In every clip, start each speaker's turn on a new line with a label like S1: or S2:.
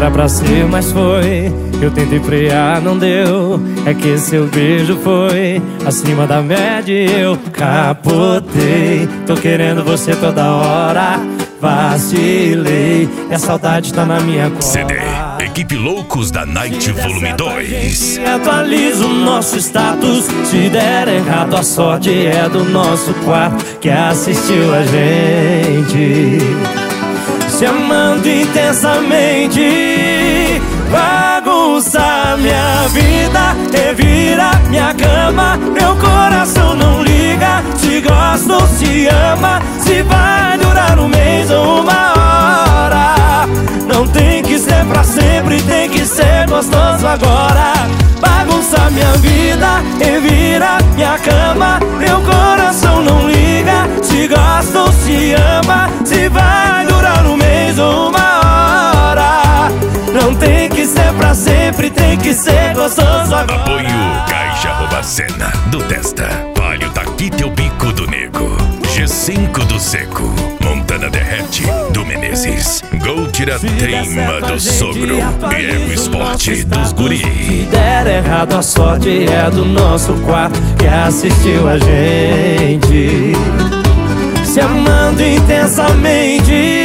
S1: era pra ser, mas foi. Eu tentei frear, não deu. É que seu beijo foi acima da média e eu capotei. Tô querendo você toda hora, vacilei. E a saudade tá na minha cola.
S2: CD Equipe Loucos da Night Volume 2.
S1: Atualiza o nosso status. Se der errado, a sorte é do nosso quarto que assistiu a gente se amando intensamente. Bagunça minha vida, revira minha cama. Meu coração não liga se gosta ou se ama, se vai durar um mês ou uma hora. Não tem que ser pra sempre, tem que ser gostoso agora. Bagunça minha vida, revira minha cama. Meu coração não liga se gosta ou se ama, se vai durar um mês ou uma hora. Não tem que ser pra sempre, tem que ser gostoso agora.
S2: Apoio Caixa Rouba Cena do Testa. Palio daqui teu bico do nego. G5 do Seco. Montana Derrete do Menezes. Gol tira teima do Sogro. E Ego Esporte dos Guri.
S1: Se der errado, a sorte é do nosso quarto que assistiu a gente se amando intensamente.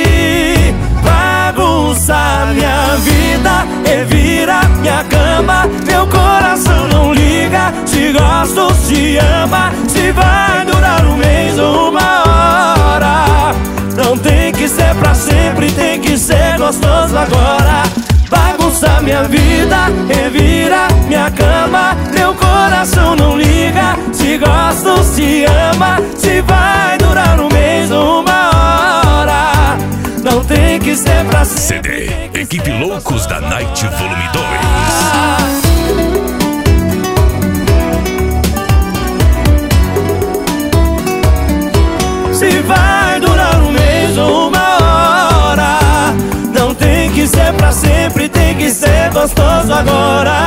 S1: Bagunça minha vida, revira minha cama. Meu coração não liga se gosta ou se ama, se vai durar um mês ou uma hora. Não tem que ser pra sempre, tem que ser gostoso agora. Bagunça minha vida, revira minha cama. Meu coração não liga se gosta ou se ama, se vai durar um mês ou uma hora. Não tem que ser pra sempre.
S2: CD Equipe Loucos da Night Volume
S1: 2. Se vai durar um mês ou uma hora. Não tem que ser pra sempre, tem que ser gostoso agora.